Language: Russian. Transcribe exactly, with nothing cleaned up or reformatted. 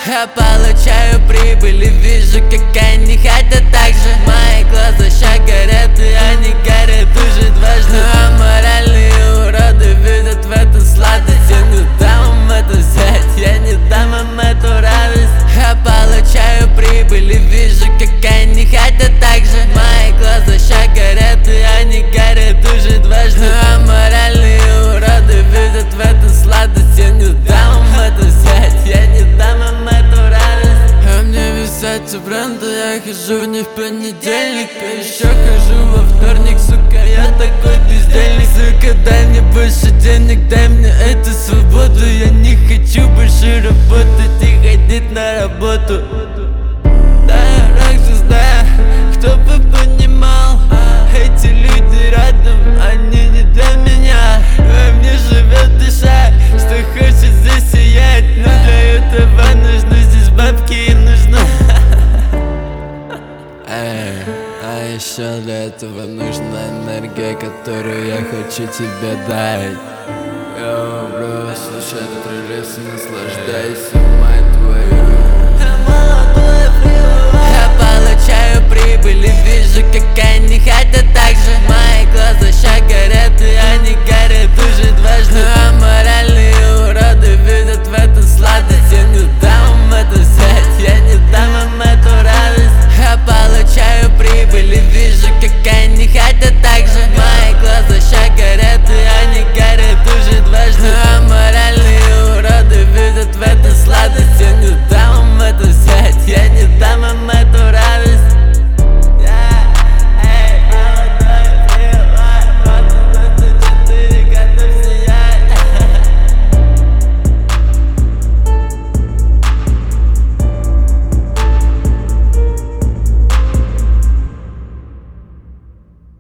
Я получаю прибыль и вижу, как они хотят так же. Мои глаза ща горят, и они горят уже дважды. А моральные уроды видят в этом сладость. Я не дам им это взять, я не дам им эту радость. Я получаю прибыль и вижу, как они хотят так же. Мои глаза ща горят, и они горят уже дважды. А моральные уроды видят в этом сладость. Я не дам им это взять, я не дам им эту радость. А мне висятся бренды, я хожу не в понедельник, а еще хожу во вторник, сука, я такой бездельник. Сука, дай мне больше денег, дай мне эту свободу. Я не хочу больше работать и ходить на работу. Да, я рок-звезда, кто бы понимал, эти люди рядом, они не для меня. Во мне живет душа, что хочет здесь сиять, но для этого нужны здесь бабки и нужно. Эй, а еще для этого нужна энергия, которую я хочу тебе дать. Йоу, бро, слушай этот релиз и наслаждайся.